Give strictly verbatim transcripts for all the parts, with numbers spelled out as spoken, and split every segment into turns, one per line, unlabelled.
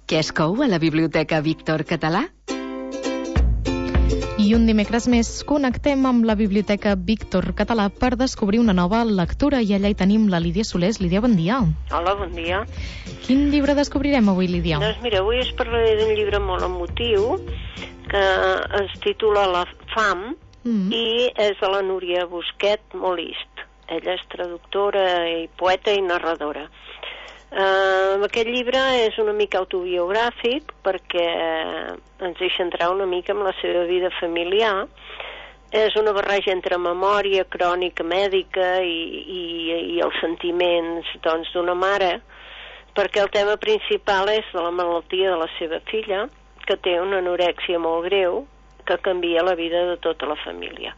Què es cou a la Biblioteca Víctor Català?
I un dimecres més connectem amb la Biblioteca Víctor Català per descobrir una nova lectura i allà hi tenim la Lídia Solés. Lídia, bon dia.
Hola, bon dia.
Quin llibre descobrirem avui, Lídia?
Doncs mira, avui us parlaré d'un llibre molt emotiu que es titula La fam mm. i és de la Núria Busquet Molist. Ella és traductora i poeta i narradora. Uh, aquest llibre és una mica autobiogràfic perquè ens deixa entrar una mica en la seva vida familiar. És una barreja entre memòria, crònica mèdica i, i, i els sentiments doncs, d'una mare, perquè el tema principal és de la malaltia de la seva filla, que té una anorèxia molt greu que canvia la vida de tota la família.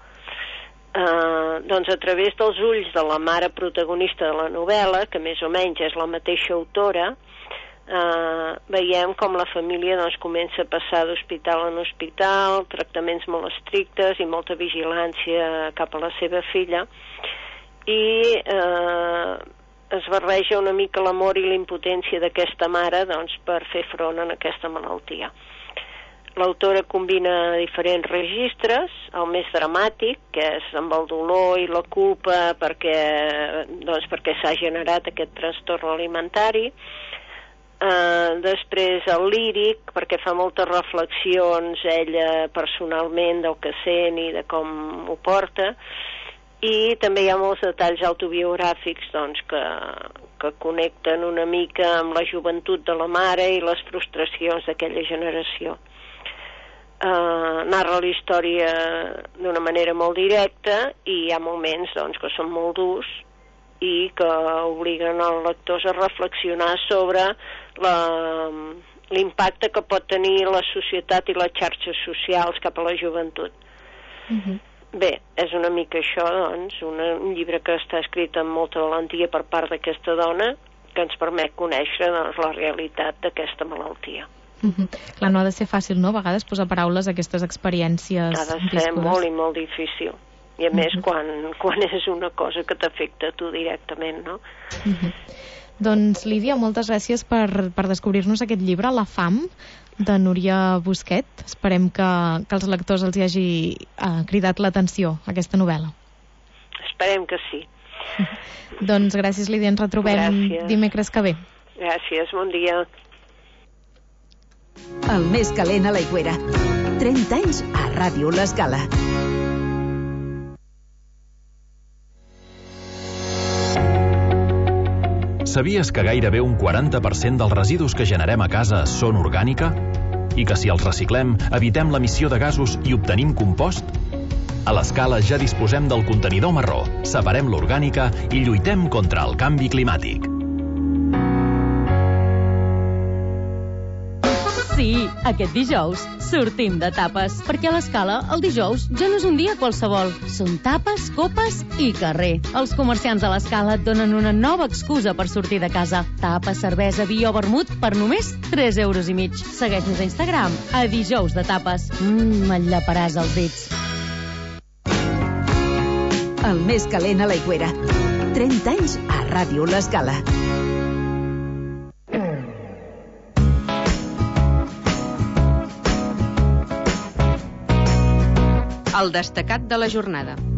Uh, doncs a través dels ulls de la mare protagonista de la novel·la, que més o menys és la mateixa autora, uh, veiem com la família doncs, comença a passar d'hospital en hospital, tractaments molt estrictes i molta vigilància cap a la seva filla, i uh, es barreja una mica l'amor i la impotència d'aquesta mare doncs, per fer front a aquesta malaltia. L'autora combina diferents registres, el més dramàtic, que és amb el dolor i la culpa perquè, doncs, perquè s'ha generat aquest trastorn alimentari. Uh, després el líric, perquè fa moltes reflexions ella personalment del que sent i de com ho porta. I també hi ha molts detalls autobiogràfics doncs, que, que connecten una mica amb la joventut de la mare i les frustracions d'aquella generació. Uh, narra la història d'una manera molt directa i hi ha moments doncs, que són molt durs i que obliguen els lectors a reflexionar sobre l'impacte que pot tenir la societat i les xarxes socials cap a la joventut. Uh-huh. Bé, és una mica això, doncs, una, un llibre que està escrit amb molta valentia per part d'aquesta dona que ens permet conèixer doncs, la realitat d'aquesta malaltia.
Uh-huh. Clar, no ha de ser fàcil, no? A vegades posar paraules a aquestes experiències.
Ha de ser viscudes. Molt i molt difícil. I a uh-huh. més quan, quan és una cosa que t'afecta a tu directament, no?
Uh-huh. Doncs, Lídia, moltes gràcies per, per descobrir-nos aquest llibre, La fam, de Núria Busquet. Esperem que, que els lectors els hi hagi uh, cridat l'atenció, aquesta novel·la.
Esperem que sí.
Uh-huh. Doncs gràcies, Lídia. Ens retrobem gràcies. Dimecres que ve.
Gràcies, bon dia.
El més calent a l'aigüera. trenta anys a Ràdio L'Escala.
Sabies que gairebé un quaranta per cent dels residus que generem a casa són orgànica? I que si els reciclem, evitem l'emissió de gasos i obtenim compost? A l'Escala ja disposem del contenidor marró, separem l'orgànica i lluitem contra el canvi climàtic.
Sí, aquest dijous sortim de tapes, perquè a l'Escala el dijous ja no és un dia qualsevol. Són tapes, copes i carrer. Els comerciants de l'Escala et donen una nova excusa per sortir de casa. Tapes, cervesa, vi o vermut per només tres euros i mig. Segueix-nos a Instagram, a dijous de tapes. Mmm, et llaparàs els dits.
El més calent a l'aigüera. trenta anys a Ràdio L'Escala. El destacat de la jornada.